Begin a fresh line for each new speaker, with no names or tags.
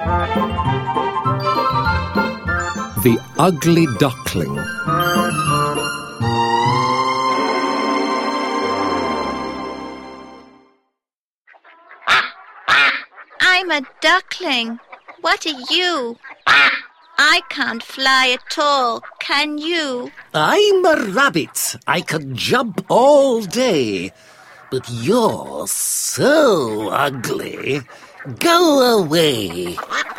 The Ugly Duckling.
I'm a duckling. What are you? I can't fly at all, can you?
I'm a rabbit. I can jump all day. But you're so ugly. Go away.